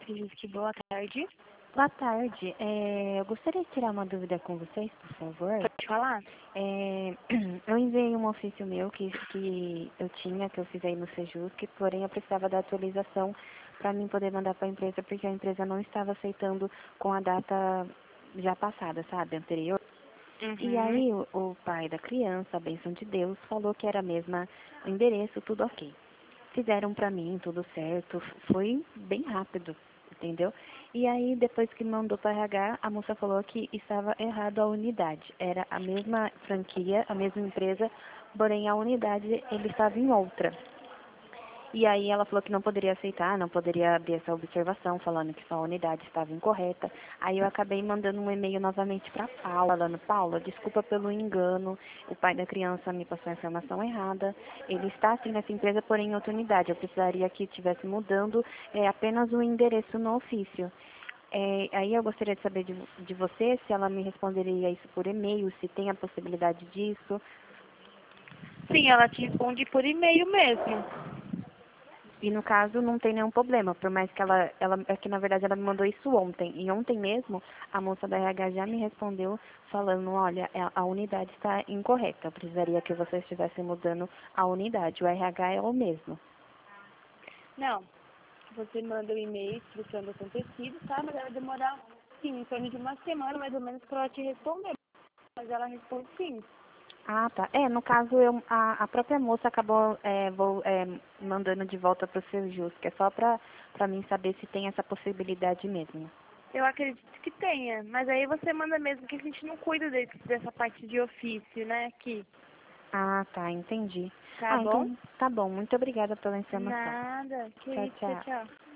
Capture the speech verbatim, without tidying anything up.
Sejusc, boa tarde. Boa tarde. É, eu gostaria de tirar uma dúvida com vocês, por favor. Pode falar? É, eu enviei um ofício meu que, que eu tinha, que eu fiz aí no Sejusc, porém eu precisava da atualização para mim poder mandar para a empresa, porque a empresa não estava aceitando com a data já passada, sabe, anterior. E Uhum. aí o, o pai da criança, a bênção de Deus, falou que era mesmo o endereço, tudo ok. Fizeram pra mim, tudo certo, foi bem rápido, entendeu? E aí, depois que mandou para R H, a moça falou que estava errado a unidade. Era a mesma franquia, a mesma empresa, porém a unidade ele estava em outra. E aí ela falou que não poderia aceitar, não poderia abrir essa observação, falando que só a unidade estava incorreta. Aí eu acabei mandando um e-mail novamente para Paula, falando, Paula, desculpa pelo engano, o pai da criança me passou a informação errada. Ele está assim nessa empresa, porém em outra unidade. Eu precisaria que estivesse mudando é, apenas o endereço no ofício. É, aí eu gostaria de saber de, de você se ela me responderia isso por e-mail, se tem a possibilidade disso. Sim, ela te responde por e-mail mesmo. E no caso não tem nenhum problema, por mais que ela, ela, é que na verdade ela me mandou isso ontem. E ontem mesmo a moça da R H já me respondeu falando, olha, a, a unidade está incorreta, eu precisaria que você estivesse mudando a unidade. O R H é o mesmo. Não, você manda o e-mail explicando o acontecido, tá? Mas ela vai demorar, sim, em torno de uma semana mais ou menos para ela te responder. Mas ela responde sim. Ah, tá. É, no caso eu, a, a própria moça acabou é, vou, é, mandando de volta para o seu jus, que é só para para mim saber se tem essa possibilidade mesmo. Eu acredito que tenha, mas aí você manda mesmo que a gente não cuida desse, dessa parte de ofício, né, aqui. Ah, tá, entendi. Tá Ah, bom? então tá bom. Muito obrigada pela informação. Nada. Que Tchau, isso, tchau, tchau. tchau.